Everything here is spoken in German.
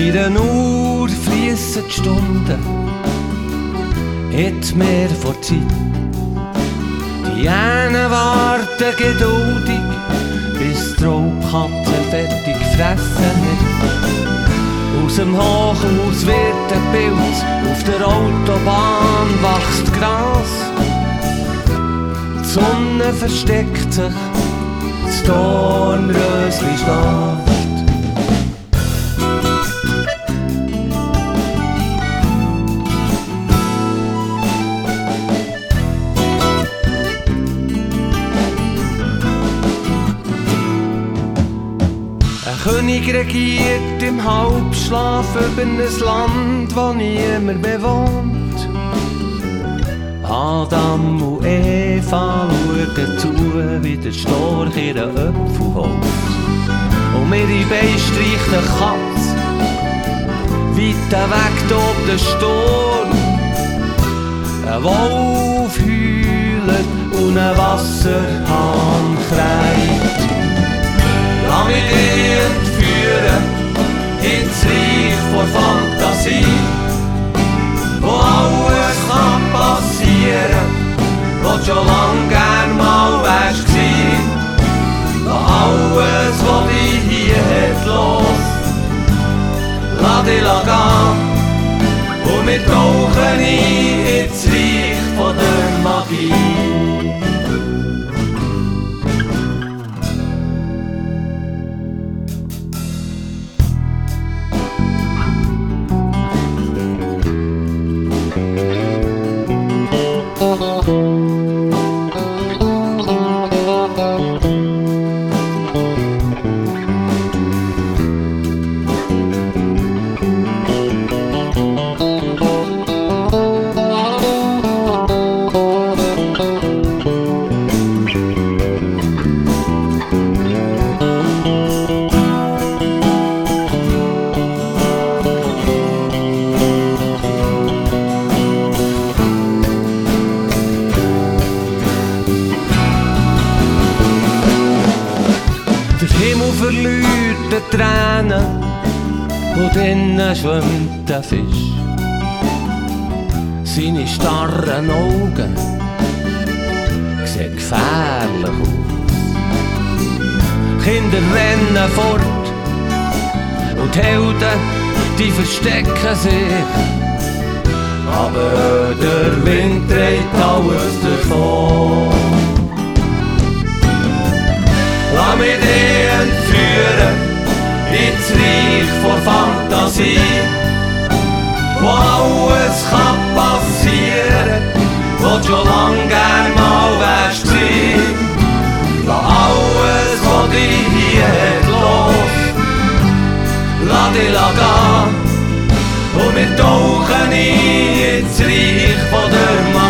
deiner Uhr fliessen die Stunden in die Meer vor Zeit. Die einen warten geduldig, bis die Raubkatze fertig gefressen hat. Aus dem Hochhaus wird ein Bild, auf der Autobahn wächst Gras. Die Sonne versteckt sich, das Dornrösli schläft. Ein König regiert im Halbschlaf über ein Land, das niemand bewohnt. Adam und Eva schauen zu, wie der Storch ihren Apfel holt. Und ihre Beine streicht eine Katze, weit weg tobt der Sturm. Ein Wolf heult und ein Wasserhahn kreit. Lass mich dich entführen ins Reich vor Fantasie, wo alles kann passieren, wo du schon lang gern mal wärst gewesen. Wo alles, was dich hier hat los, lass dich gehen und wir tauchen ein ins Reich von der Magie. Verliert die Tränen und drinnen schwimmt der Fisch. Seine starren Augen sehen gefährlich aus. Kinder rennen fort und die Helden, die verstecken sich. Aber der Wind dreht alles davon. Lass mich dich entführen ins Reich vor Fantasie, wo alles kann passieren, wo du schon lang gern mal wärst gewesen. Lass alles, was dich hier hat, los, lass dich gehen und wir tauchen ein ins Reich von der Magie.